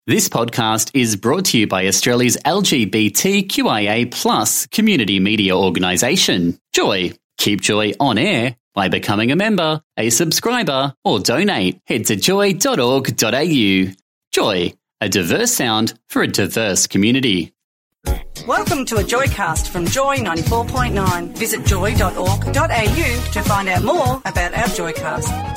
This podcast is brought to you by Australia's LGBTQIA+ community media organisation, Joy. Keep Joy on air by becoming a member, a subscriber, or donate. Head to joy.org.au. Joy, a diverse sound for a diverse community. Welcome to a Joycast from Joy 94.9. Visit joy.org.au to find out more about our Joycast.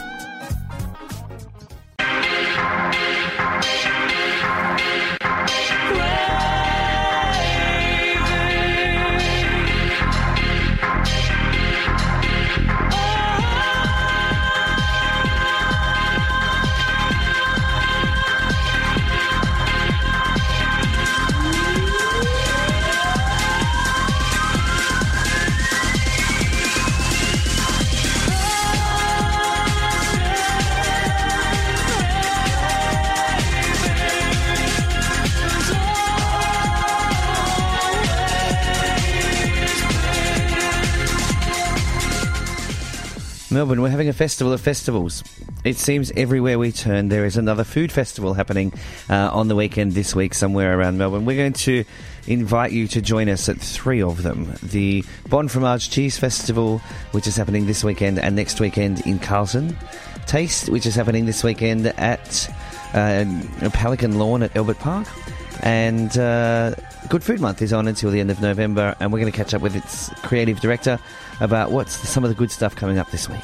Melbourne, we're having a festival of festivals. It seems everywhere we turn there is another food festival happening on the weekend this week somewhere around Melbourne. We're going to invite you to join us at three of them. The Bon Fromage Cheese Festival, which is happening this weekend and next weekend in Carlton. Taste, which is happening this weekend at Pelican Lawn at Albert Park. And Good Food Month is on until the end of November, and we're going to catch up with its creative director about what's some of the good stuff coming up this week.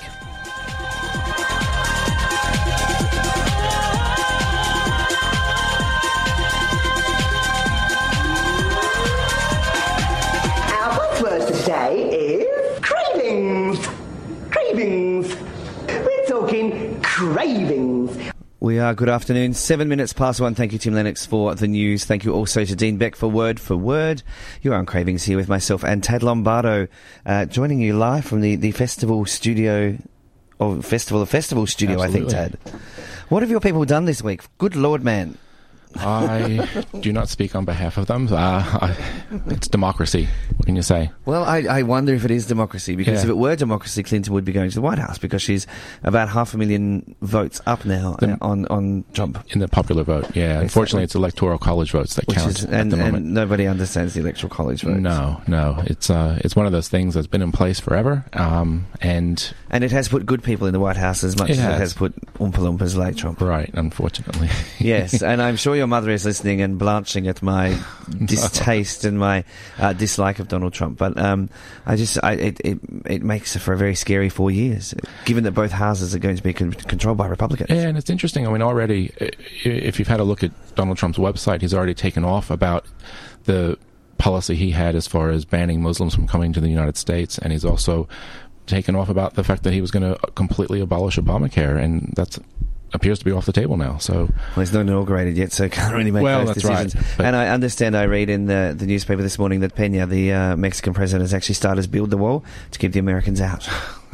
Our first word today is cravings. Cravings. We're talking cravings. We are. Good afternoon. 7 minutes past 1. Thank you, Tim Lennox, for the news. Thank you also to Dean Beck for Word for Word. You're on Cravings here with myself and Tad Lombardo, joining you live from the festival studio, or Festival of Festival studio, Absolutely. I think, Tad. What have your people done this week? Good Lord, man. I do not speak on behalf of them. It's democracy. What can you say? Well, I wonder if it is democracy, because Yeah. if it were democracy, Clinton would be going to the White House, because she's about 500,000 votes up now on Trump. In the popular vote, yeah. Unfortunately, it's electoral college votes that count at the moment. And nobody understands the electoral college votes. No. It's one of those things that's been in place forever, and it has put good people in the White House as much as it has put Oompa Loompas like Trump. right, unfortunately. Yes, and I'm sure your mother is listening and blanching at my distaste and my dislike of Donald Trump. But it makes it for a very scary 4 years, given that both houses are going to be controlled by Republicans. Yeah, and it's interesting. I mean, already, if you've had a look at Donald Trump's website, he's already taken off about the policy he had as far as banning Muslims from coming to the United States, and he's also taken off about the fact that he was going to completely abolish Obamacare, and that's appears to be off the table now. So, well, it's not inaugurated yet, so can't really make those decisions. Right, and I read in the newspaper this morning that Peña, the Mexican president, has actually started to build the wall to keep the Americans out.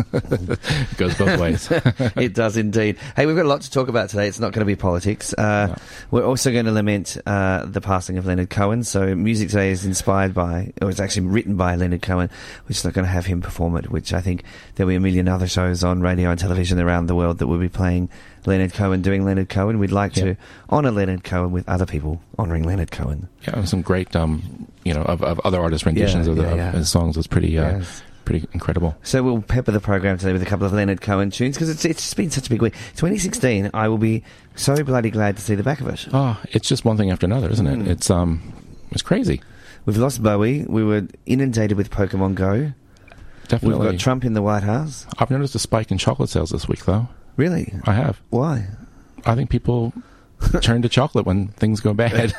It goes both ways. It does indeed. Hey, we've got a lot to talk about today. It's not going to be politics. No. We're also going to lament the passing of Leonard Cohen. So music today is inspired by, or it's actually written by Leonard Cohen, which is not going to have him perform it, which I think there'll be a million other shows on radio and television around the world that will be playing Leonard Cohen doing Leonard Cohen. We'd like to honour Leonard Cohen with other people honouring Leonard Cohen. Yeah, some great, of other artists' renditions of his songs. It's pretty incredible. So we'll pepper the program today with a couple of Leonard Cohen tunes, because it's been such a big week. 2016, I will be so bloody glad to see the back of it. Oh, it's just one thing after another, isn't it? It's crazy. We've lost Bowie. We were inundated with Pokemon Go. Definitely. We've got Trump in the White House. I've noticed a spike in chocolate sales this week, though. Really? I have. Why? I think people turn to chocolate when things go bad.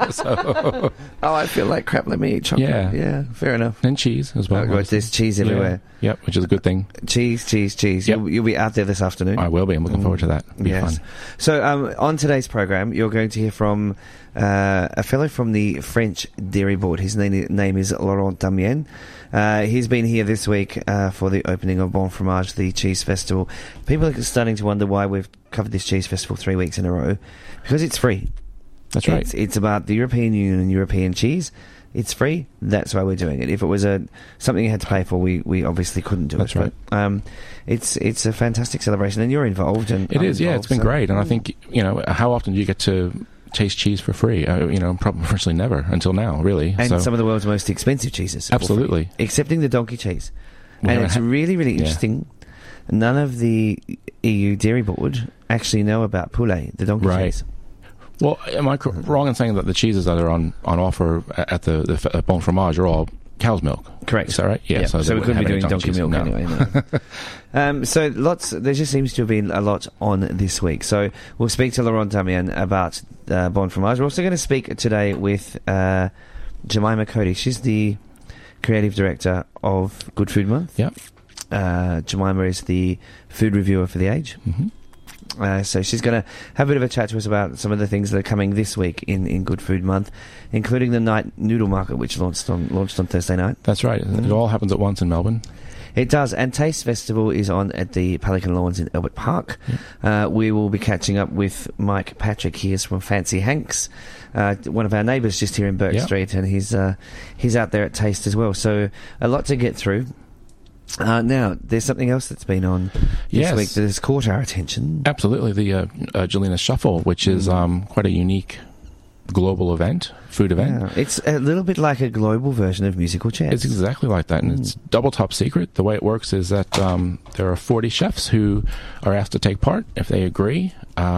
So, I feel like crap. Let me eat chocolate. Yeah, fair enough. and cheese as well. Oh, God, there's cheese everywhere. Yeah. Yep, which is a good thing. Cheese. Yep. You'll be out there this afternoon. I will be. I'm looking forward to that. It'll be fun. So on today's program, you're going to hear from a fellow from the French Dairy Board. His name is Laurent Damien. He's been here this week for the opening of Bon Fromage, the cheese festival. People are starting to wonder why we've covered this cheese festival 3 weeks in a row. Because it's free. That's right. It's about the European Union and European cheese. It's free. That's why we're doing it. If it was something you had to pay for, we obviously couldn't do That's it. Right. But it's a fantastic celebration, and you're involved. And it I'm is. Yeah, involved, it's been great. And I think how often do you get to taste cheese for free. Probably virtually never until now, really. And some of the world's most expensive cheeses. Absolutely. Excepting the donkey cheese. And it's really, really interesting. None of the EU Dairy Board actually know about poulet, the donkey cheese. Well, am I wrong in saying that the cheeses that are on offer at the Bon Fromage are all cow's milk? Correct. Is that right? Yeah. So we couldn't be doing donkey milk anyway. No. So there just seems to have been a lot on this week. So we'll speak to Laurent Damian about Bon Fromage. We're also going to speak today with Jemima Cody. She's the creative director of Good Food Month. Yep. Jemima is the food reviewer for The Age. Mm-hmm. So she's going to have a bit of a chat to us about some of the things that are coming this week in Good Food Month, including the night noodle market, which launched on Thursday night. That's right. It all happens at once in Melbourne. It does. And Taste Festival is on at the Pelican Lawns in Albert Park. We will be catching up with Mike Patrick. He is from Fancy Hanks, one of our neighbours just here in Burke Street, and he's out there at Taste as well. So a lot to get through. Now, there's something else that's been on this week that has caught our attention. Absolutely. The Jelena Shuffle, which is quite a unique global food event. Yeah, it's a little bit like a global version of Musical Chairs. It's exactly like that, and it's double top secret. The way it works is that there are 40 chefs who are asked to take part. If they agree,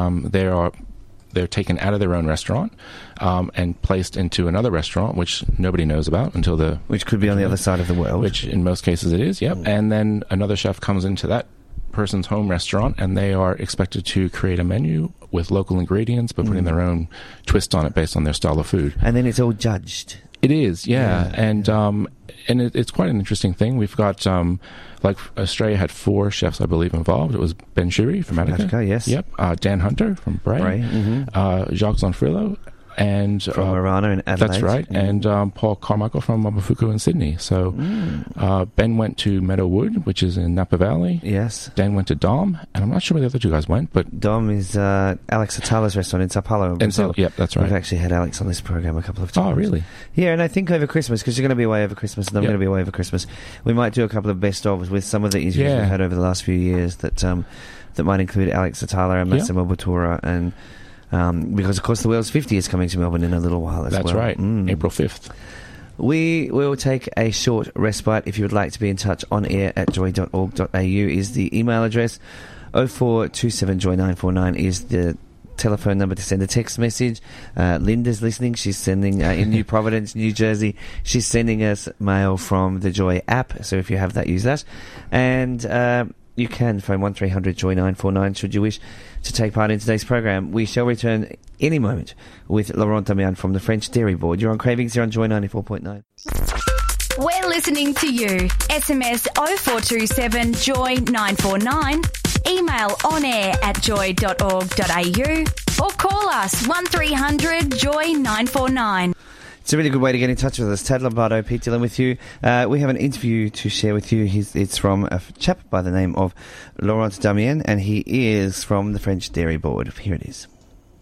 they're taken out of their own restaurant and placed into another restaurant, which nobody knows about until which could be on the other side of the world. Which in most cases it is, yep. And then another chef comes into that person's home restaurant, and they are expected to create a menu with local ingredients, but putting their own twist on it based on their style of food. And then it's all judged. It is, and it's quite an interesting thing. We've got Australia had 4 chefs, I believe, involved. It was Ben Shuri from Attica, yes. Yep. Dan Hunter from Bray. Jacques Zonfrillo, and from Arana in Adelaide. That's right, and Paul Carmichael from Momofuku in Sydney. So Ben went to Meadowwood, which is in Napa Valley. Yes. Dan went to Dom, and I'm not sure where the other 2 guys went, but Dom is Alex Atala's restaurant in Sao Paulo. Yep, that's right. We've actually had Alex on this program a couple of times. Oh, really? Yeah, and I think over Christmas, because you're going to be away over Christmas, and I'm going to be away over Christmas, we might do a couple of best-ofs with some of the interviews we've had over the last few years that might include Alex Atala and Massimo Bottura, and because, of course, the World's 50 is coming to Melbourne in a little while as well. That's right, April 5th. We will take a short respite. If you would like to be in touch, on air at joy.org.au is the email address. 0427 Joy 949 is the telephone number to send a text message. Linda's listening. She's sending in New Providence, New Jersey. She's sending us mail from the Joy app. So if you have that, use that. And you can phone 1300 Joy 949 should you wish to take part in today's program. We shall return any moment with Laurent Damian from the French Dairy Board. You're on Cravings here on Joy 94.9. We're listening to you. SMS 0427 Joy 949. Email on air at joy.org.au or call us 1300 Joy 949. It's a really good way to get in touch with us. Tad Lombardo, Pete Dillon with you. We have an interview to share with you. It's from a chap by the name of Laurent Damian, and he is from the French Dairy Board. Here it is.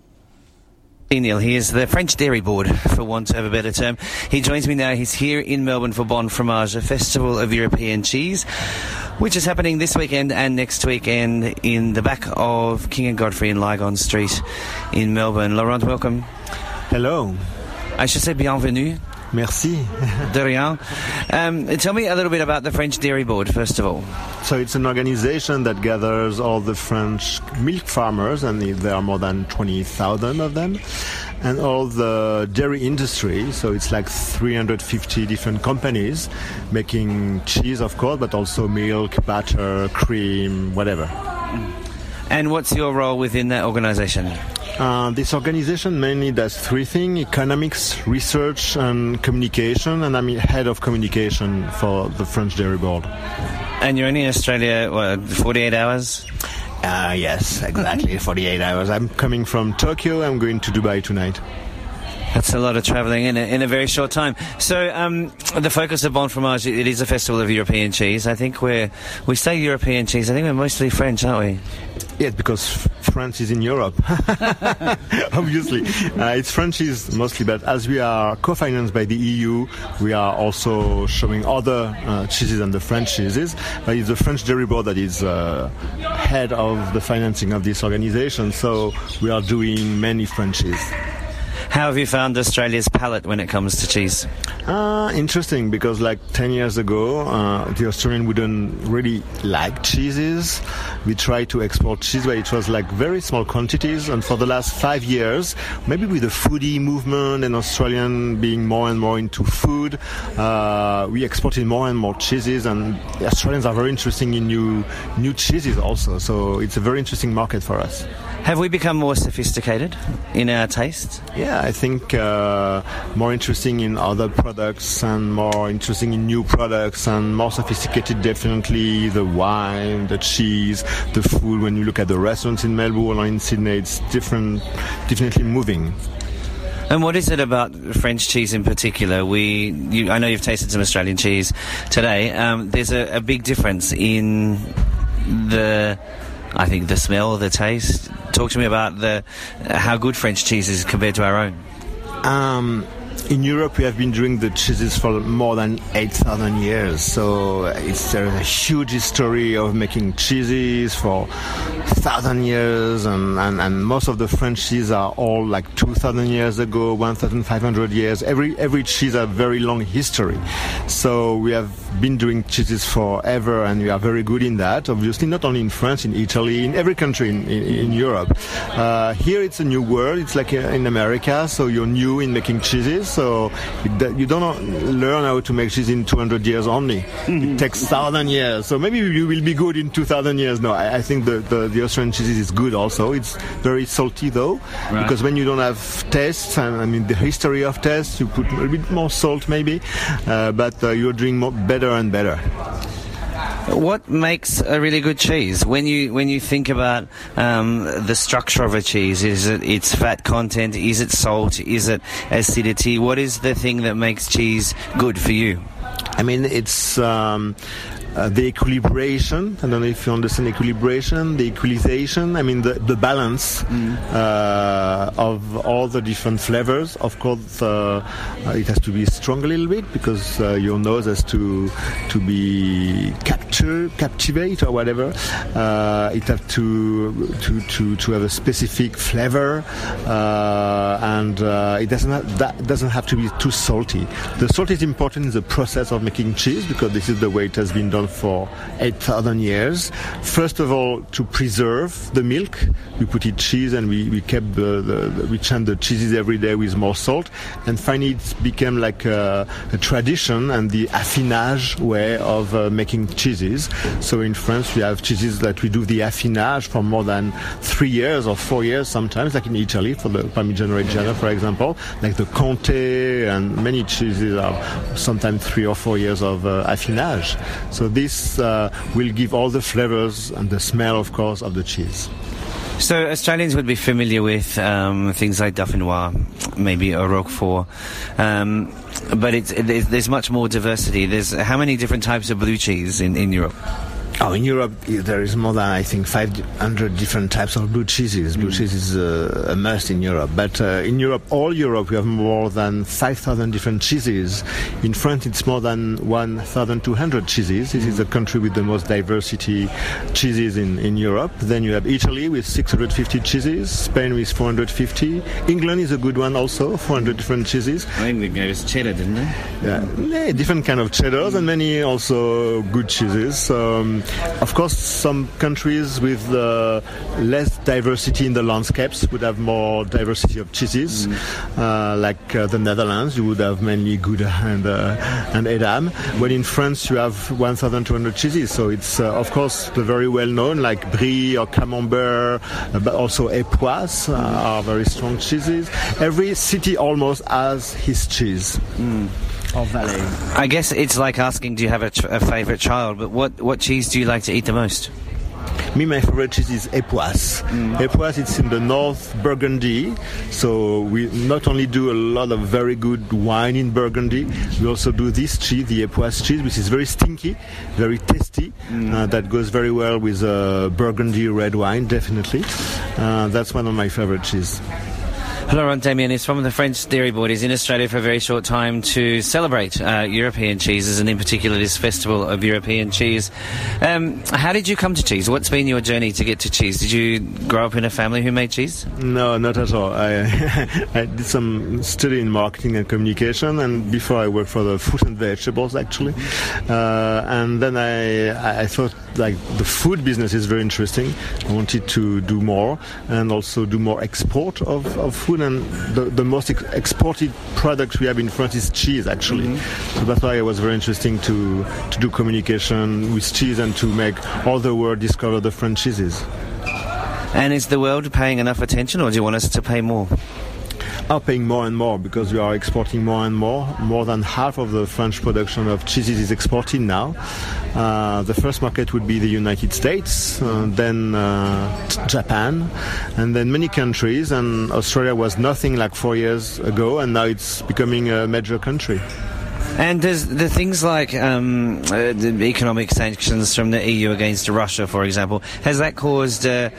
Neil, he is the French Dairy Board, for want of a better term. He joins me now. He's here in Melbourne for Bon Fromage, a festival of European cheese, which is happening this weekend and next weekend in the back of King and Godfrey in Lygon Street in Melbourne. Laurent, welcome. Hello. I should say bienvenue. Merci. De rien. Tell me a little bit about the French Dairy Board, first of all. So it's an organization that gathers all the French milk farmers, and there are more than 20,000 of them, and all the dairy industry. So it's like 350 different companies making cheese, of course, but also milk, butter, cream, whatever. And what's your role within that organization? This organization mainly does 3 things: economics, research, and communication. And I'm head of communication for the French Dairy Board. And you're only in Australia, 48 hours? Yes, exactly, 48 hours. I'm coming from Tokyo. I'm going to Dubai tonight. That's a lot of travelling in a very short time. So the focus of Bon Fromage, it is a festival of European cheese. I think we say European cheese. I think we're mostly French, aren't we? Yes, because France is in Europe. Obviously. It's French cheese mostly, but as we are co-financed by the EU, we are also showing other cheeses than the French cheeses. But it's the French Dairy Board that is head of the financing of this organization, so we are doing many French cheese. How have you found Australia's palate when it comes to cheese? Interesting, because like 10 years ago, the Australian wouldn't really like cheeses. We tried to export cheese, but it was like very small quantities. And for the last 5 years, maybe with the foodie movement and Australian being more and more into food, we exported more and more cheeses. And the Australians are very interested in new cheeses also. So it's a very interesting market for us. Have we become more sophisticated in our taste? Yeah, I think more interesting in other products and more interesting in new products and more sophisticated, definitely the wine, the cheese, the food. When you look at the restaurants in Melbourne or in Sydney, it's definitely moving. And what is it about French cheese in particular? I know you've tasted some Australian cheese today. There's a big difference in the smell, the taste. Talk to me about how good French cheese is compared to our own. In Europe, we have been doing the cheeses for more than 8,000 years. So there's a huge history of making cheeses for 1,000 years, and most of the French cheese are all like 2,000 years ago, 1,500 years. Every cheese has a very long history. So we have been doing cheeses forever, and we are very good in that. Obviously, not only in France, in Italy, in every country in Europe. Here it's a new world. It's like in America, so you're new in making cheeses. So you don't learn how to make cheese in 200 years only. It takes 1,000 years. So maybe you will be good in 2,000 years. No, I think the Australian cheese is good also. It's very salty though, right. Because when you don't have taste, and the history of taste, you put a bit more salt maybe, but you're doing better and better. What makes a really good cheese? When you think about the structure of a cheese, is it its fat content? Is it salt? Is it acidity? What is the thing that makes cheese good for you? It's the equilibration. I don't know if you understand equilibration, the equalization. The balance of all the different flavors. Of course, it has to be strong a little bit because your nose has to be captivate or whatever. It has to have a specific flavor, and it doesn't have to be too salty. The salt is important in the process of making cheese because this is the way it has been done for 8,000 years. First of all, to preserve the milk, we put in cheese and we kept we changed the cheeses every day with more salt. And finally, it became like a tradition and the affinage way of making cheeses. So in France, we have cheeses that we do the affinage for more than 3 years or 4 years sometimes, like in Italy for the Parmigiano Reggiano, for example, like the Comté, and many cheeses are sometimes 3 or 4 years of affinage. So this will give all the flavors and the smell, of course, of the cheese. So Australians would be familiar with things like Dauphinois, maybe a Roquefort, but there's much more diversity. There's how many different types of blue cheese in Europe? Oh, in Europe, there is more than, I think, 500 different types of blue cheeses. Blue cheese is a must in Europe. But in Europe, all Europe, we have more than 5,000 different cheeses. In France, it's more than 1,200 cheeses. This is the country with the most diversity cheeses in Europe. Then you have Italy with 650 cheeses, Spain with 450. England is a good one also, 400 different cheeses. England gave us cheddar, didn't they? Yeah, different kind of cheddars and many also good cheeses. Of course, some countries with less diversity in the landscapes would have more diversity of cheeses, like the Netherlands. You would have mainly Gouda and Edam. When in France, you have 1,200 cheeses. So it's, of course, the very well-known, like Brie or Camembert, but also Epoisses are very strong cheeses. Every city almost has his cheese. Or Valais. I guess it's like asking, do you have a favourite child? But what cheese do you like to eat the most? Me, my favorite cheese is Epoisses. Epoisses, it's in the North Burgundy. So we not only do a lot of very good wine in Burgundy, we also do this cheese, the Epoisses cheese, which is very stinky, very tasty. That goes very well with Burgundy red wine, definitely. That's one of my favorite cheese. Laurent Damien is from the French Dairy Board. He's in Australia for a very short time to celebrate European cheeses, and in particular this Festival of European Cheese. How did you come to cheese? What's been your journey to get to cheese? Did you grow up in a family who made cheese? No, not at all. I did some study in marketing and communication, and before I worked for the fruit and vegetables, actually. And then I thought, like, the food business is very interesting. I wanted to do more, and also do more export of food. And the most exported product we have in France is cheese, actually. So that's why it was very interesting to do communication with cheese and to make all the world discover the French cheeses. And is the world paying enough attention, or do you want us to pay more? Are paying more and more because we are exporting more and more. More than half of the French production of cheeses is exported now. The first market would be the United States, then Japan, and then many countries. And Australia was nothing like 4 years ago, and now it's becoming a major country. And does the things like the economic sanctions from the EU against Russia, for example, has that caused a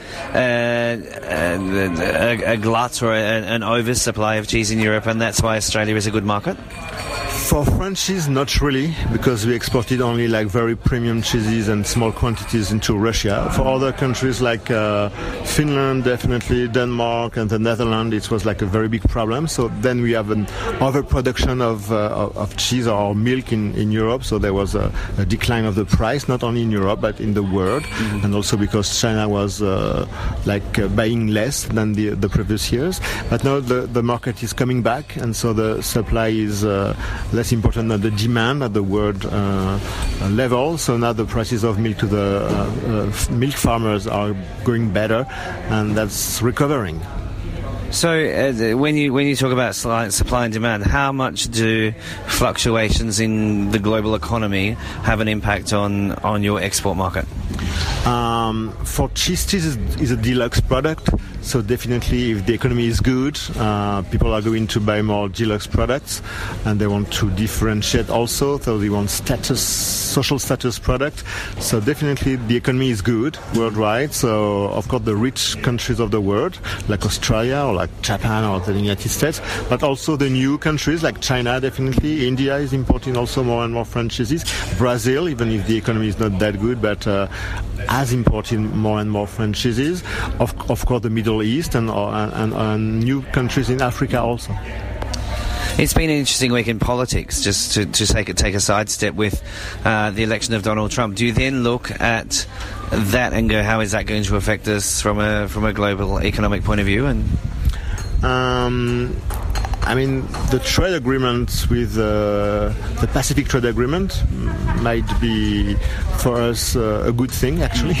glut or an oversupply of cheese in Europe, and that's why Australia is a good market? For French cheese, not really, because we exported only like very premium cheeses and small quantities into Russia. For other countries like Finland, definitely, Denmark and the Netherlands, it was like a very big problem. So then we have an overproduction of cheese or milk in Europe. So there was a decline of the price, not only in Europe but in the world, and also because China was buying less than the previous years. But now the market is coming back, and so the supply is less important than the demand at the world level. So now the prices of milk to the milk farmers are going better, and that's recovering. So when you talk about supply and demand, how much do fluctuations in the global economy have an impact on your export market? For cheese is a deluxe product, so definitely if the economy is good, people are going to buy more deluxe products, and they want to differentiate also, so they want social status product. So definitely the economy is good worldwide. So of course the rich countries of the world, like Australia or like Japan or the United States, but also the new countries like China, definitely. India is importing also more and more French cheeses. Brazil, even if the economy is not that good, but has imported more and more French cheeses. Of course the Middle East and new countries in Africa also. It's been an interesting week in politics, just to take a sidestep with the election of Donald Trump. Do you then look at that and go, how is that going to affect us from a global economic point of view? And I mean, the trade agreement with the Pacific Trade Agreement might be for us a good thing, actually,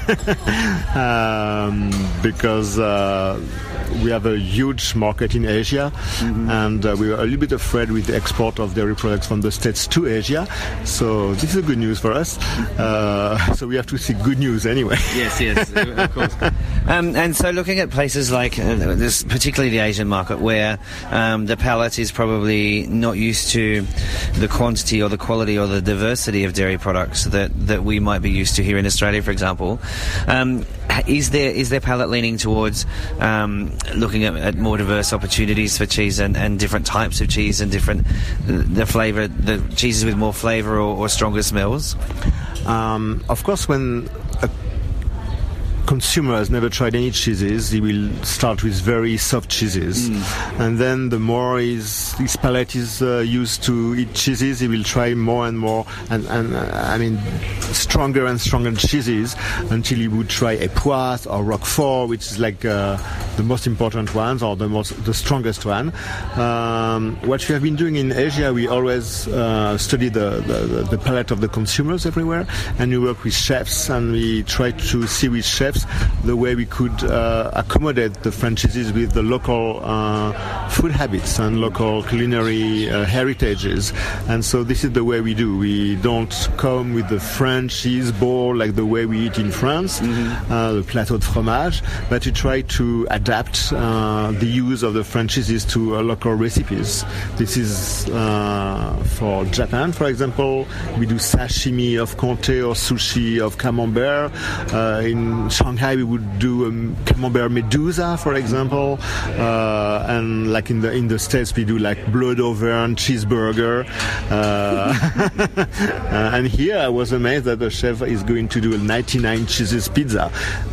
because we have a huge market in Asia, and we were a little bit afraid with the export of dairy products from the States to Asia. So this is good news for us. So we have to see good news anyway. Yes, of course. And so looking at places like this, particularly the Asian market, where the palate is probably not used to the quantity or the quality or the diversity of dairy products that we might be used to here in Australia, for example. Is their palate leaning towards looking at more diverse opportunities for cheese and different types of cheese and the cheeses with more flavour or stronger smells? Of course, when a consumer has never tried any cheeses, he will start with very soft cheeses, and then the more his palate is used to eat cheeses, he will try more and more and I mean stronger and stronger cheeses until he would try Epoisses or Roquefort, which is like the most important ones or the strongest one. What we have been doing in Asia, we always study the palate of the consumers everywhere, and we work with chefs, and we try to see with chefs the way we could accommodate the French cheeses with the local food habits and local culinary heritages. And so this is the way we do. We don't come with the French French cheese ball like the way we eat in France, the plateau de fromage, but we try to adapt the use of the French cheeses to local recipes. This is for Japan, for example. We do sashimi of Comté or sushi of camembert. In Shanghai, we would do camembert medusa, for example, and like in the States, we do like blood auvergne cheeseburger. And here, I was amazed that the chef is going to do a 99 cheeses pizza.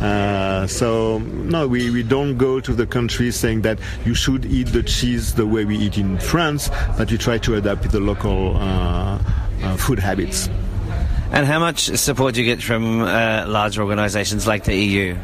So no, we don't go to the country saying that you should eat the cheese the way we eat in France, but we try to adapt the local food habits. And how much support do you get from large organisations like the EU?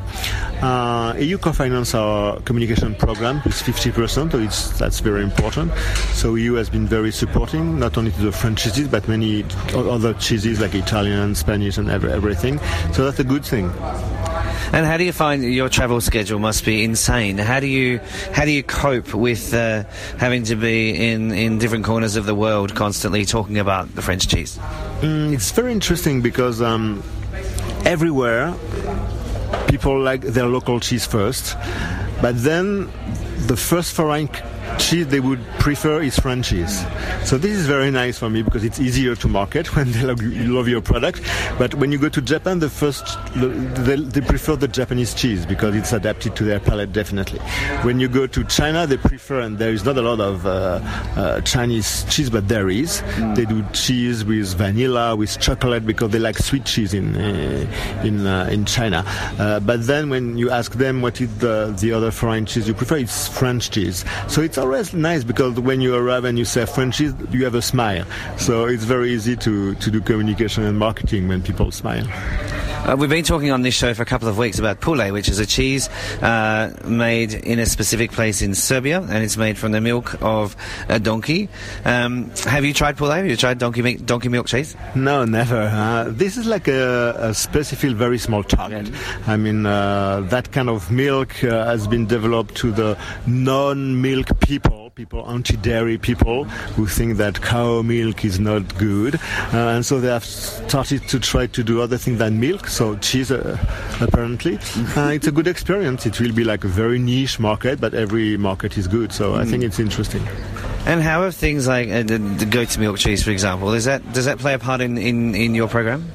EU co-finance our communication program with 50%, so that's very important. So EU has been very supporting, not only to the French cheeses, but many other cheeses like Italian, Spanish, and everything. So that's a good thing. And how do you find your travel schedule must be insane? How do you cope with having to be in different corners of the world constantly talking about the French cheese? It's very interesting because everywhere people like their local cheese first, but then the first foreign cheese they would prefer is French cheese. So this is very nice for me because it's easier to market when they love your product. But when you go to Japan, they prefer the Japanese cheese because it's adapted to their palate, definitely. When you go to China, they prefer, and there is not a lot of Chinese cheese, but there is. They do cheese with vanilla, with chocolate, because they like sweet cheese in China. But then when you ask them what is the other foreign cheese you prefer, it's French cheese. So it's always nice because when you arrive and you say French cheese, you have a smile. So it's very easy to do communication and marketing when people smile. We've been talking on this show for a couple of weeks about poulet, which is a cheese made in a specific place in Serbia, and it's made from the milk of a donkey. Have you tried poulet? Have you tried donkey milk cheese? No, never. This is like a specific, very small target. I mean, that kind of milk has been developed to the non-milk people anti-dairy people who think that cow milk is not good, and so they have started to try to do other things than milk, so cheese apparently. It's a good experience. It will be like a very niche market, but every market is good, so I think it's interesting. And how have things like the goat's milk cheese, for example, does that play a part in your program?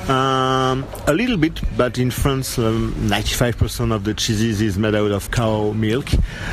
A little bit, but in France 95% of the cheeses is made out of cow milk,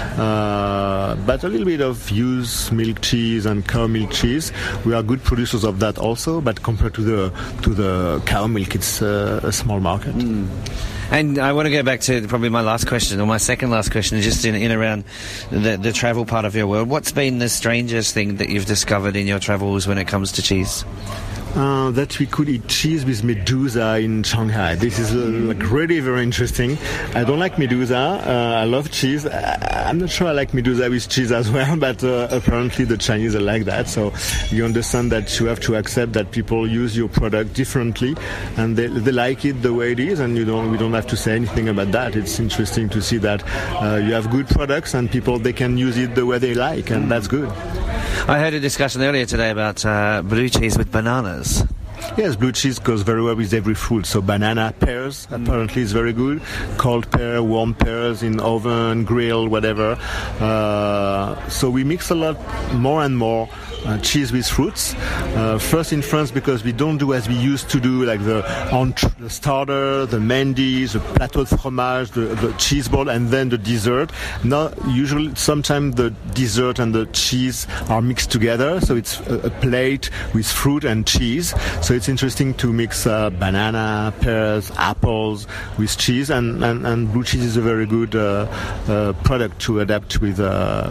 but a little bit of used milk cheese and cow milk cheese. We are good producers of that also, but compared to the cow milk, it's a small market. And I want to go back to probably my last question, or my second last question, just in around the travel part of your world. What's been the strangest thing that you've discovered in your travels when it comes to cheese? That we could eat cheese with medusa in Shanghai. This is really very interesting. I don't like medusa. I love cheese. I'm not sure I like medusa with cheese as well, but apparently the Chinese are like that. So you understand that you have to accept that people use your product differently, and they like it the way it is, and we don't have to say anything about that. It's interesting to see that you have good products and people, they can use it the way they like, and that's good. I heard a discussion earlier today about blue cheese with bananas. Yes, blue cheese goes very well with every fruit. So banana, pears, apparently is very good. Cold pear, warm pears in oven, grill, whatever. So we mix a lot more and more cheese with fruits. First in France, because we don't do as we used to do, like the starter, the main dish, the plateau de fromage, the cheese ball, and then the dessert. Now, usually, sometimes the dessert and the cheese are mixed together. So it's a plate with fruit and cheese. So it's interesting to mix banana, pears, apples with cheese, and blue cheese is a very good product to adapt with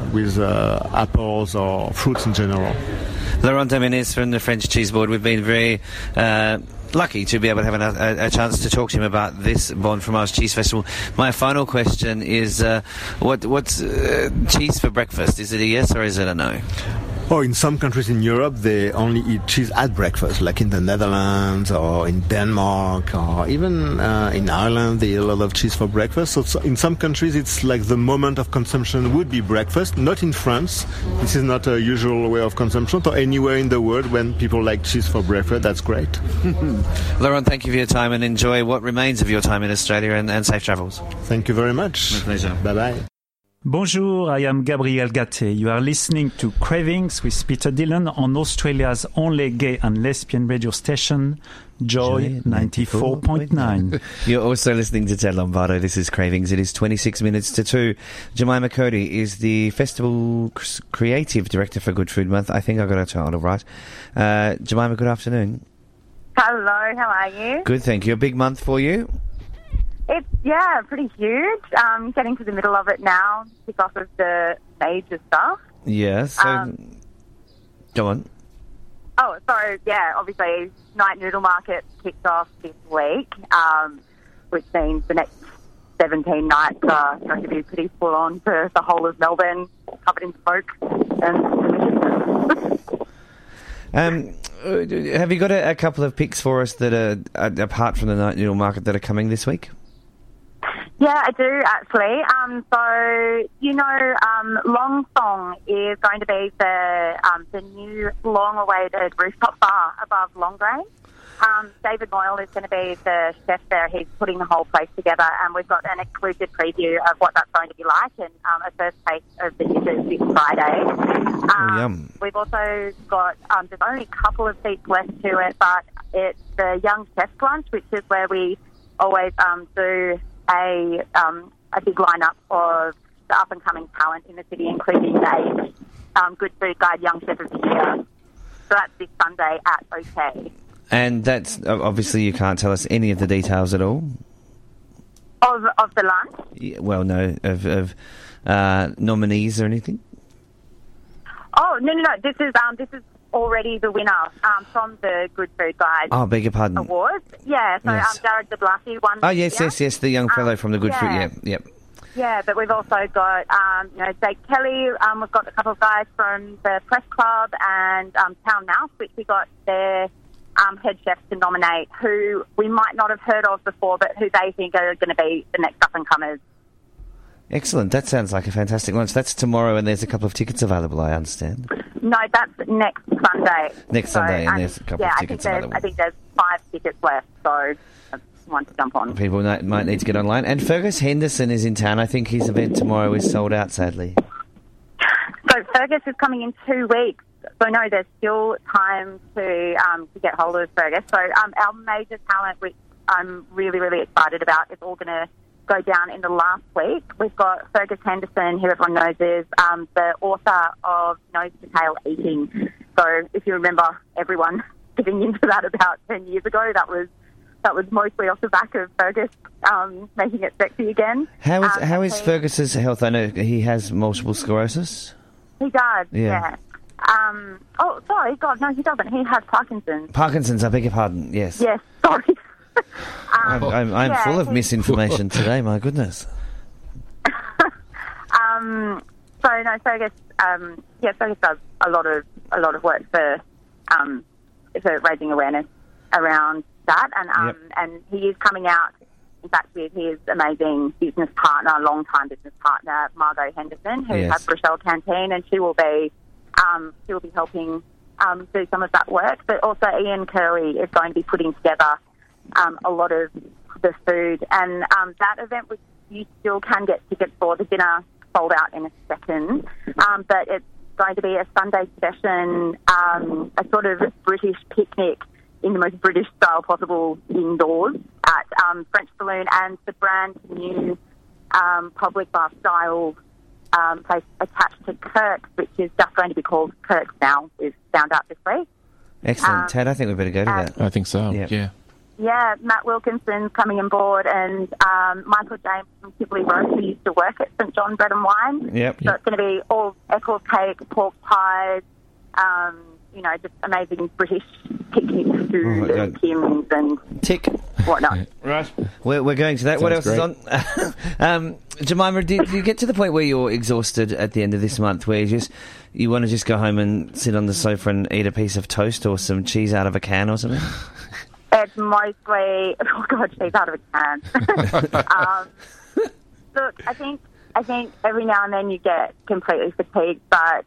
apples or fruits in general. Laurent Dominguez from the French Cheese Board. We've been very lucky to be able to have a chance to talk to him about this Bon Fromage Cheese Festival. My final question is, what's cheese for breakfast? Is it a yes or is it a no? Or in some countries in Europe, they only eat cheese at breakfast, like in the Netherlands or in Denmark, or even in Ireland, they eat a lot of cheese for breakfast. So in some countries, it's like the moment of consumption would be breakfast. Not in France. This is not a usual way of consumption. So anywhere in the world, when people like cheese for breakfast, that's great. Laurent, thank you for your time and enjoy what remains of your time in Australia and safe travels. Thank you very much. My pleasure. Bye-bye. Bonjour, I am Gabriel Gatte. You are listening to Cravings with Peter Dillon on Australia's only gay and lesbian radio station, Joy 94.9. You're also listening to Ted Lombardo. This is Cravings. It is 26 minutes to 2. Jemima Cody is the Festival Creative Director for Good Food Month. I think I got her title right. Jemima, good afternoon. Hello, how are you? Good, thank you. A big month for you? It's, pretty huge. Getting to the middle of it now, kick off of the major stuff. Yeah, so go on. Oh, so, obviously, Night Noodle Market kicked off this week, which means the next 17 nights are going to be pretty full on for the whole of Melbourne, covered in smoke and have you got a couple of picks for us that are, apart from the Night Noodle Market, that are coming this week? Yeah, I do, actually. Long Song is going to be the new long-awaited rooftop bar above Longrain. David Moyle is going to be the chef there. He's putting the whole place together, and we've got an exclusive preview of what that's going to be like and a first taste of the dishes this Friday. Yum. We've also got, there's only a couple of seats left to it, but it's the Young Chef's Lunch, which is where we always do a big lineup of the up-and-coming talent in the city, including the Good Food Guide Young Chef of the Year. So that's this Sunday at OK. And that's, obviously you can't tell us any of the details at all? Of the lunch? Yeah, well, no, of nominees or anything? Oh, no. This is already the winner from the Good Food Guide. Oh, beg your pardon. Awards. Yeah, so yes. Jared de Blasi won. Oh, yes, the young fellow from the Good Food, yep. Yeah, but we've also got, Jake Kelly. We've got a couple of guys from the Press Club and Town Mouse, which we got their head chefs to nominate, who we might not have heard of before, but who they think are going to be the next up-and-comers. Excellent. That sounds like a fantastic lunch. That's tomorrow, and there's a couple of tickets available, I understand. No, that's next Sunday. Sunday, and there's a couple of tickets available. I think there's 5 tickets left, so that's one to jump on. People might need to get online. And Fergus Henderson is in town. I think his event tomorrow is sold out, sadly. So Fergus is coming in 2 weeks. So no, there's still time to get hold of Fergus. So our major talent, which I'm really, really excited about, is all going to go down in the last week. We've got Fergus Henderson, who everyone knows is the author of Nose to Tail Eating. So if you remember everyone getting into that about 10 years ago, that was mostly off the back of Fergus making it sexy again. How is Fergus's health? I know he has multiple sclerosis. He does, yeah. Sorry, God, no, he doesn't. He has Parkinson's. Parkinson's, I beg your pardon, yes. Yes, sorry. I'm full of misinformation today, my goodness. Fergus does a lot of work for raising awareness around that, and he is coming out, in fact, with his amazing business partner, long-time business partner, Margot Henderson, who has Rochelle Canteen, and she will be helping do some of that work. But also Ian Curley is going to be putting together a lot of the food, and that event, which you still can get tickets for, the dinner sold out in a second, but it's going to be a Sunday session, a sort of British picnic in the most British style possible indoors at French Saloon, and the brand new public bar style place attached to Kirk's, which is just going to be called Kirk's now, is found out this week. Excellent. Ted, I think we better go to that. I think so, yeah. Yeah, Matt Wilkinson's coming on board, and Michael James from Tivoli Roast, who used to work at St John Bread and Wine. Yep. So it's going to be all Eccles cake, pork pies, just amazing British picnic food and Tim's and... Tick. whatnot. Right. We're going to that. What else Sounds is on? Jemima, did you get to the point where you're exhausted at the end of this month, where you want to just go home and sit on the sofa and eat a piece of toast or some cheese out of a can or something? It's mostly, cheese out of a can. Look, I think every now and then you get completely fatigued, but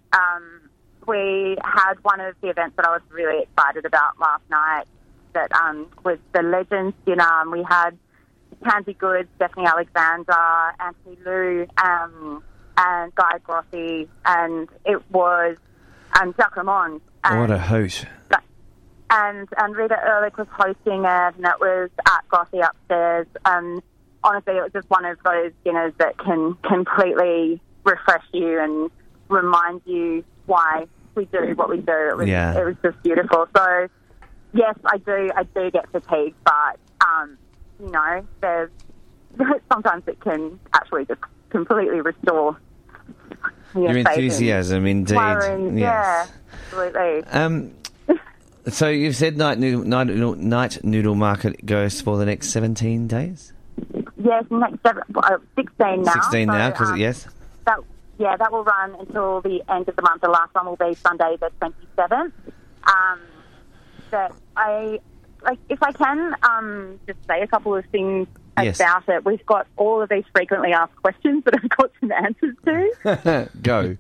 we had one of the events that I was really excited about last night that was the Legends dinner, and we had Tansy Good, Stephanie Alexander, Anthony Liu, and Guy Grossi, and it was Jack Ramon. What a hoot. And Rita Ehrlich was hosting it, and it was at Grossi upstairs. And honestly, it was just one of those dinners that can completely refresh you and remind you why we do what we do. It was just beautiful. So, yes, I do get fatigued, but, there's sometimes it can actually just completely restore your enthusiasm, indeed. Yes. Yeah, absolutely. So you've said Night Noodle Market goes for the next 17 days? Yes, next 16 now. 16 now, because yes. That will run until the end of the month. The last one will be Sunday the 27th. But if I can just say a couple of things about it. We've got all of these frequently asked questions that I've got some answers to. Go.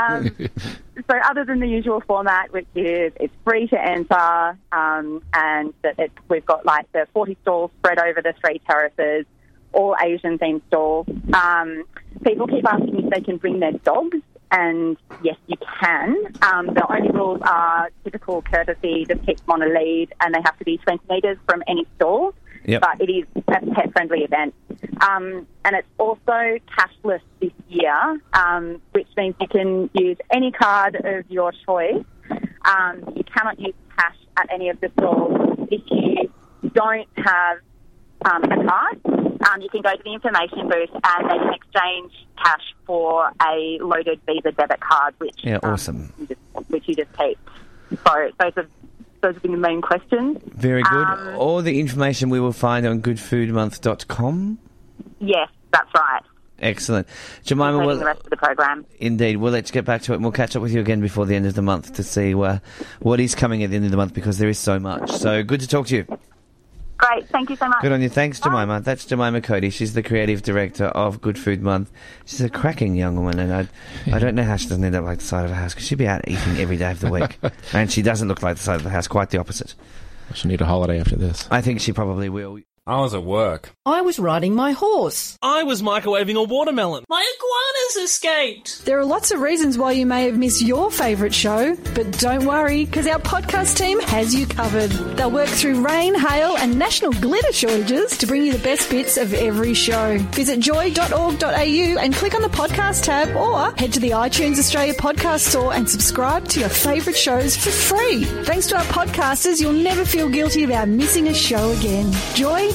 So other than the usual format, which is it's free to enter, and that we've got like the 40 stalls spread over the 3 terraces, all Asian-themed stalls. People keep asking if they can bring their dogs, and yes, you can. The only rules are typical courtesy, just keep them on a lead, and they have to be 20 metres from any stall. Yep. But it is a pet-friendly event. And it's also cashless this year, which means you can use any card of your choice. You cannot use cash at any of the stalls. If you don't have a card, you can go to the information booth and they can exchange cash for a loaded Visa debit card, which awesome. Which you just keep. So those have been the main questions. Very good. All the information we will find on goodfoodmonth.com? Yes, that's right. Excellent. Jemima, including the rest of the program. Indeed. Well, let's get back to it, and we'll catch up with you again before the end of the month to see what is coming at the end of the month, because there is so much. So good to talk to you. Great. Thank you so much. Good on you. Thanks, Jemima. That's Jemima Cody. She's the creative director of Good Food Month. She's a cracking young woman, and I don't know how she doesn't end up like the side of the house, because she'd be out eating every day of the week. And she doesn't look like the side of the house, quite the opposite. She'll need a holiday after this. I think she probably will. I was at work. I was riding my horse. I was microwaving a watermelon. My iguanas escaped. There are lots of reasons why you may have missed your favourite show, but don't worry, because our podcast team has you covered. They'll work through rain, hail and national glitter shortages to bring you the best bits of every show. Visit joy.org.au and click on the podcast tab, or head to the iTunes Australia podcast store and subscribe to your favourite shows for free. Thanks to our podcasters, you'll never feel guilty about missing a show again. Joy.org.au.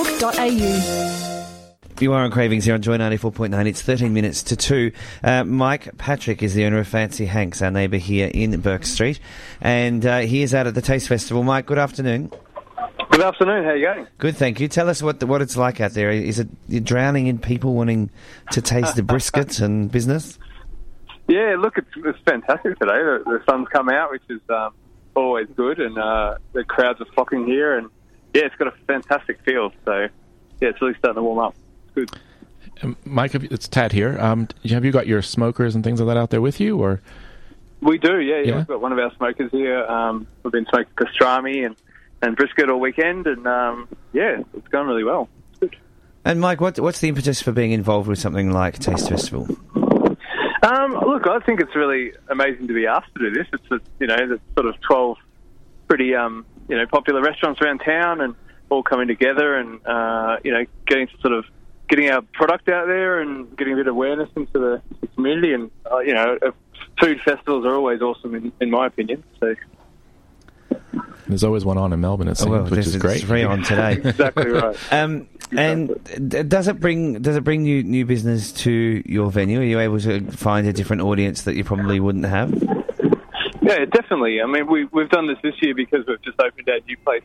You are on Cravings here on Joy 94.9. It's 13 minutes to 2. Mike Patrick is the owner of Fancy Hanks, our neighbour here in Burke Street, and he is out at the Taste Festival. Mike, good afternoon. Good afternoon. How are you going? Good, thank you. Tell us what it's like out there. Is it you're drowning in people wanting to taste the brisket and business? Yeah, look, it's fantastic today. The sun's come out, which is always good, and the crowds are flocking here, and yeah, it's got a fantastic feel. So yeah, it's really starting to warm up. Good. Mike, it's Tad here. Have you got your smokers and things like that out there with you, or? We do, yeah. We've got one of our smokers here. We've been smoking pastrami and brisket all weekend, and yeah, it's going really well. It's good. And Mike, what's the impetus for being involved with something like Taste Festival? Look, I think it's really amazing to be asked to do this. It's there's sort of 12 pretty popular restaurants around town, and all coming together, and getting our product out there and getting a bit of awareness into the community. And, food festivals are always awesome, in my opinion. So there's always one on in Melbourne, it seems, which is great. There's 3 on today. Exactly right. And does it bring new business to your venue? Are you able to find a different audience that you probably wouldn't have? Yeah, definitely. I mean, we've done this year because we've just opened our new place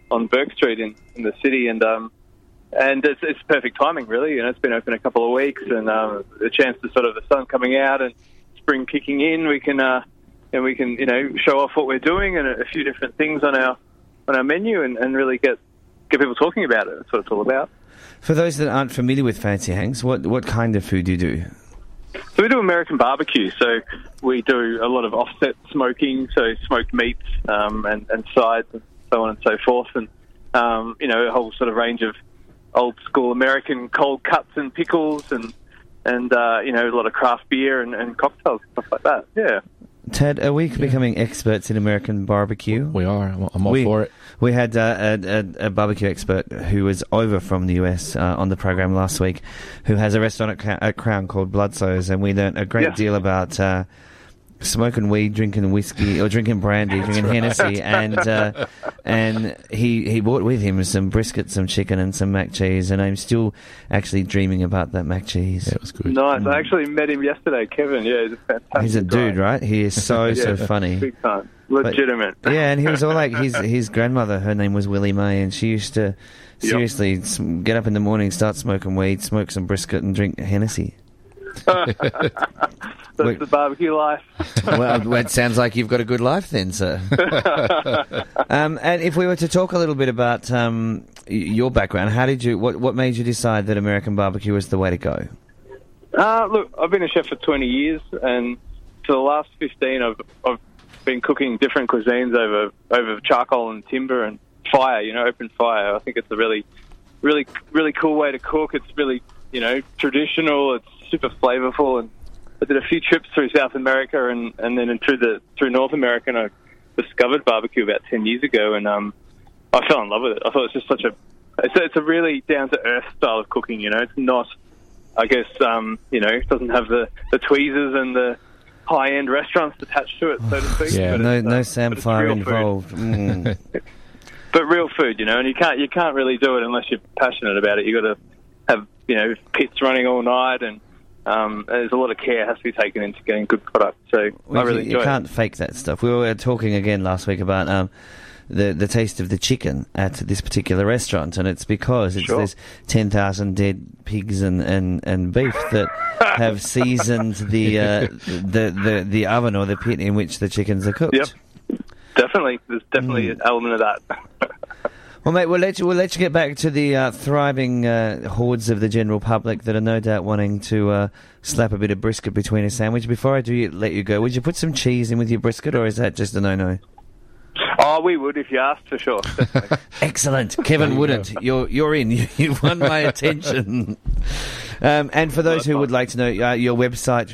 on Burke Street in the city, and it's perfect timing, really. It's been open a couple of weeks, and the chance to sort of the sun coming out and spring kicking in, we can show off what we're doing and a few different things on our menu, and really get people talking about it. That's what it's all about. For those that aren't familiar with Fancy Hanks, what kind of food do you do? So we do American barbecue. So we do a lot of offset smoking, so smoked meats and sides and so on and so forth, and a whole sort of range of old school American cold cuts and pickles and a lot of craft beer and cocktails, stuff like that. Yeah. Ted, are we becoming experts in American barbecue? We are. I'm all for it. We had a barbecue expert who was over from the US on the program last week, who has a restaurant at Crown called Bloodsoes, and we learnt a great deal about smoking weed, drinking whiskey, or drinking brandy, drinking Hennessy, and he brought with him some brisket, some chicken, and some mac cheese, and I'm still actually dreaming about that mac cheese. Yeah, it was good. Nice. I actually met him yesterday, Kevin. Yeah, he's a fantastic He's a dude, right? He is so funny. Big time. Legitimate. But, yeah, and he was all like, his grandmother, her name was Willie Mae, and she used to seriously get up in the morning, start smoking weed, smoke some brisket, and drink Hennessy. That's the barbecue life. Well, it sounds like you've got a good life then, sir. And if we were to talk a little bit about your background, what made you decide that American barbecue was the way to go? Look, I've been a chef for 20 years, and for the last 15, I've been cooking different cuisines over charcoal and timber and fire. Open fire. I think it's a really, really, really cool way to cook. It's really, traditional. It's super flavorful, and I did a few trips through South America and then through North America, and I discovered barbecue about 10 years ago, and I fell in love with it. I thought it's just it's a really down-to-earth style of cooking, It's not, I guess, it doesn't have the tweezers and the high-end restaurants attached to it, so to speak. Yeah, no samphire involved. But real food, and you can't really do it unless you're passionate about it. You've got to have, pits running all night, and there's a lot of care has to be taken into getting good product. So I really enjoy it. You can't fake that stuff. We were talking again last week about the taste of the chicken at this particular restaurant, and it's because there's 10,000 dead pigs and beef that have seasoned the oven or the pit in which the chickens are cooked. Yep, definitely. There's definitely an element of that. Well, mate, we'll let you get back to the thriving hordes of the general public that are no doubt wanting to slap a bit of brisket between a sandwich. Before I let you go, would you put some cheese in with your brisket, or is that just a no-no? Oh, we would if you asked, for sure. Excellent. Kevin wouldn't. You're in. You've won my attention. And for those who would like to know your website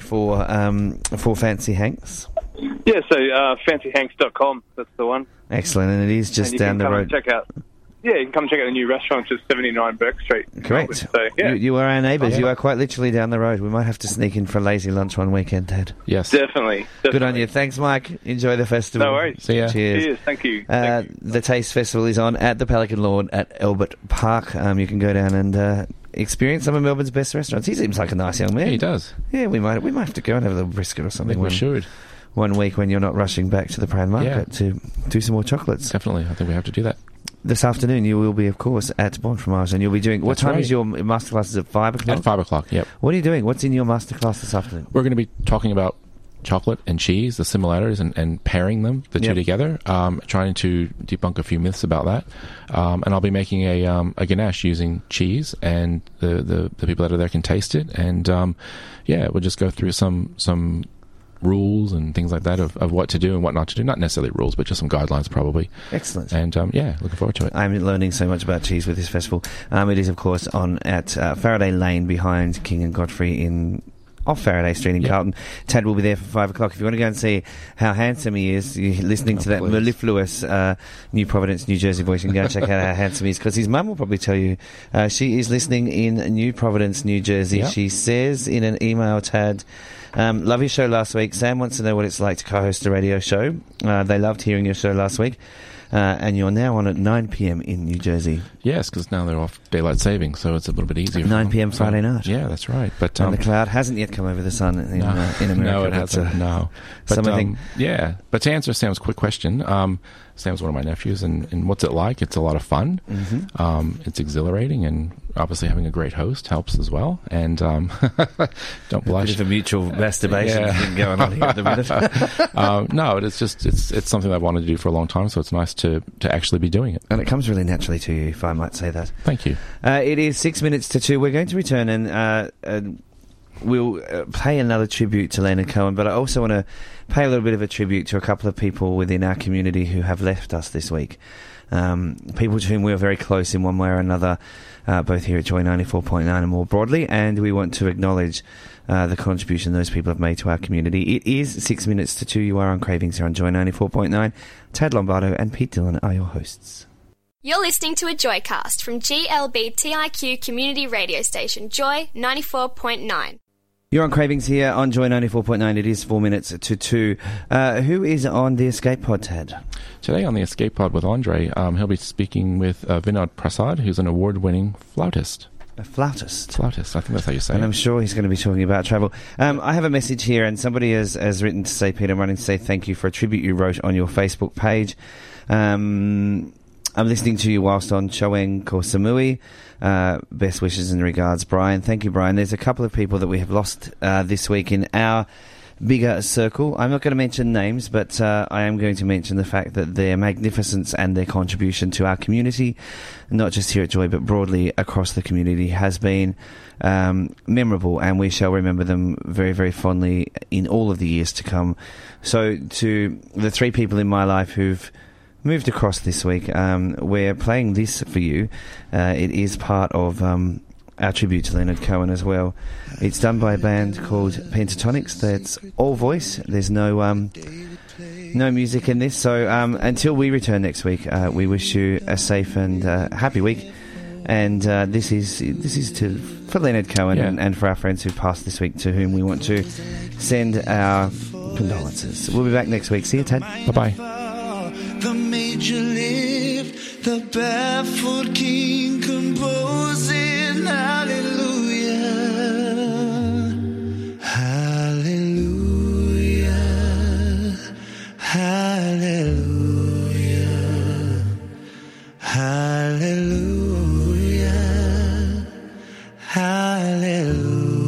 for Fancy Hanks. Yeah, so fancyhanks.com. That's the one. Excellent, and it is just down the road. Yeah, you can come check out the new restaurant, just 79 Burke Street. Correct. So, yeah. You are our neighbours. You are quite literally down the road. We might have to sneak in for a lazy lunch one weekend, Ted. Yes. Definitely. Good on you. Thanks, Mike. Enjoy the festival. No worries. See ya. Cheers. Thank you. The Taste Festival is on at the Pelican Lawn at Albert Park. You can go down and experience some of Melbourne's best restaurants. He seems like a nice young man. Yeah, he does. Yeah, we might have to go and have a little brisket or something. I think we should. One week when you're not rushing back to the Prahran Market to do some more chocolates. Definitely. I think we have to do that. This afternoon you will be, of course, at Bonfromage, and you'll be doing... What time is your masterclass? Is it 5 o'clock? At 5 o'clock, yep. What are you doing? What's in your masterclass this afternoon? We're going to be talking about chocolate and cheese, the similarities, and pairing them, the two together, trying to debunk a few myths about that. And I'll be making a ganache using cheese, and the people that are there can taste it. And, we'll just go through some rules and things like that of what to do and what not to do. Not necessarily rules, but just some guidelines probably. Excellent. And looking forward to it. I'm learning so much about cheese with this festival. It is, of course, on at Faraday Lane behind King and Godfrey off Faraday Street in Carlton. Tad will be there for 5 o'clock. If you want to go and see how handsome he is, you're listening to that mellifluous New Providence, New Jersey voice, and go and check out how handsome he is, because his mum will probably tell you she is listening in New Providence, New Jersey. Yep. She says in an email, Tad, love your show last week. Sam wants to know what it's like to co-host a radio show. They loved hearing your show last week. and you're now on at 9 p.m. in New Jersey. Yes, because now they're off daylight saving, so it's a little bit easier. 9 p.m. Friday night. Yeah, that's right. But and the cloud hasn't yet come over the sun in America. No, it hasn't. No. But, yeah. But to answer Sam's quick question, Sam's one of my nephews, and what's it like? It's a lot of fun. Mm-hmm. It's exhilarating, and obviously having a great host helps as well. And don't blush. A bit of a mutual masturbation thing going on here at the minute. No, it's something I've wanted to do for a long time, so it's nice to actually be doing it. And it comes really naturally to you, if I might say that. Thank you. It is 6 minutes to 2. We're going to return and we'll pay another tribute to Leonard Cohen, but I also want to pay a little bit of a tribute to a couple of people within our community who have left us this week. People to whom we are very close in one way or another, both here at Joy 94.9 and more broadly, and we want to acknowledge the contribution those people have made to our community. It is 6 minutes to 2. You are on Cravings here on Joy 94.9. Tad Lombardo and Pete Dillon are your hosts. You're listening to a Joycast from GLBTIQ community radio station, Joy 94.9. You're on Cravings here on Joy 94.9. It is 4 minutes to 2. Who is on the Escape Pod, Tad? Today on the Escape Pod with Andre, he'll be speaking with Vinod Prasad, who's an award-winning flautist. A flautist? Flautist, I think that's how you say it. And I'm sure he's going to be talking about travel. I have a message here, and somebody has written to say, Peter, I'm running to say thank you for a tribute you wrote on your Facebook page. I'm listening to you whilst on Choeng Ko Samui. Best wishes and regards, Brian. Thank you, Brian. There's a couple of people that we have lost this week in our bigger circle. I'm not going to mention names, but I am going to mention the fact that their magnificence and their contribution to our community, not just here at Joy, but broadly across the community, has been memorable, and we shall remember them very, very fondly in all of the years to come. So to the three people in my life who've moved across this week, we're playing this for you. It is part of our tribute to Leonard Cohen as well. It's done by a band called Pentatonics. That's all voice. There's no music in this. So until we return next week, we wish you a safe and happy week. And this is for Leonard Cohen and for our friends who passed this week, to whom we want to send our condolences. We'll be back next week. See you, Ted. Bye-bye. The major lift, the barefoot king composing hallelujah, hallelujah, hallelujah, hallelujah, hallelujah.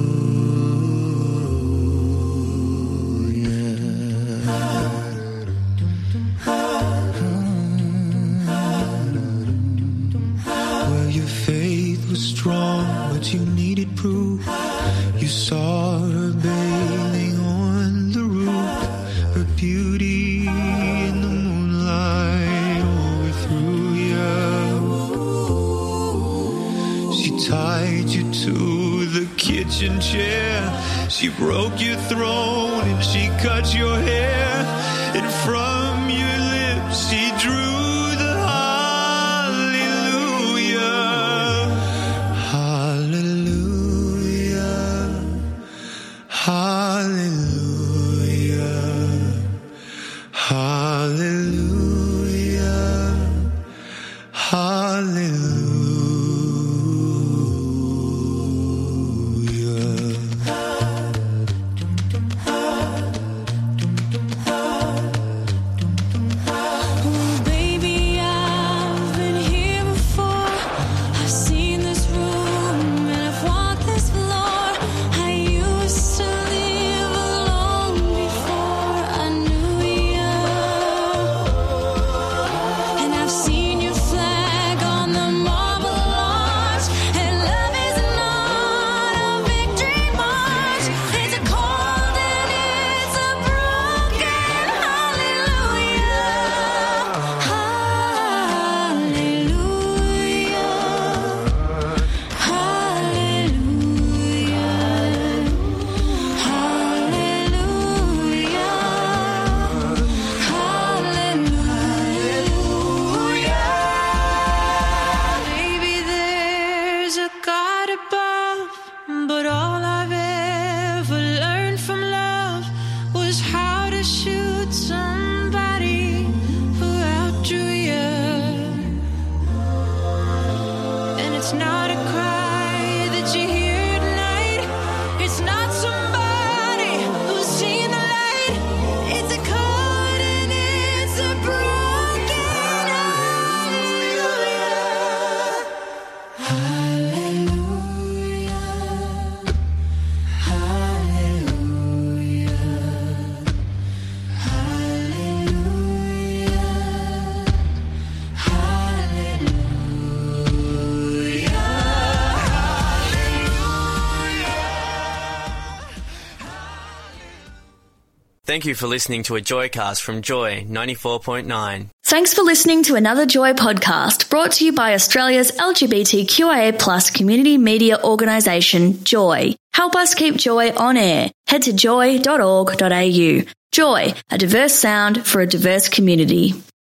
Strong, but you needed proof. You saw her bathing on the roof, her beauty in the moonlight overthrew you. She tied you to the kitchen chair, she broke your throne and she cut your hair, and from your lips she drew Thank you for listening to a Joycast from Joy 94.9. Thanks for listening to another Joy podcast brought to you by Australia's LGBTQIA+ community media organisation, Joy. Help us keep Joy on air. Head to joy.org.au. Joy, a diverse sound for a diverse community.